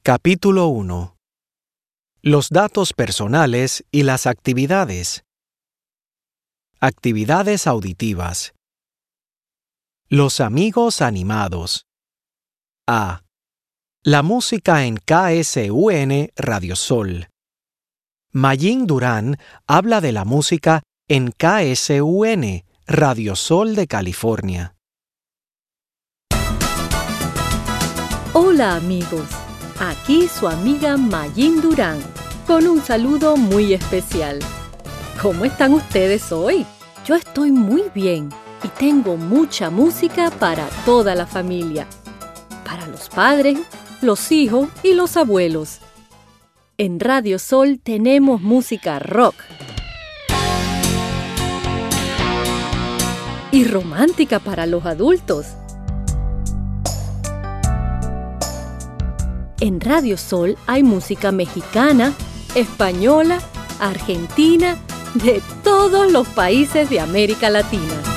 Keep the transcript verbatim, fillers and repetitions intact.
Capítulo uno. Los datos personales y las actividades. Actividades auditivas. Los amigos animados. A. La música en K S U N Radio Sol. Mayín Durán habla de la música en K S U N Radio Sol de California. Hola amigos, aquí su amiga Mayín Durán, con un saludo muy especial. ¿Cómo están ustedes hoy? Yo estoy muy bien y tengo mucha música para toda la familia, para los padres, los hijos y los abuelos. En Radio Sol tenemos música rock y romántica para los adultos. En Radio Sol hay música mexicana, española, argentina, de todos los países de América Latina.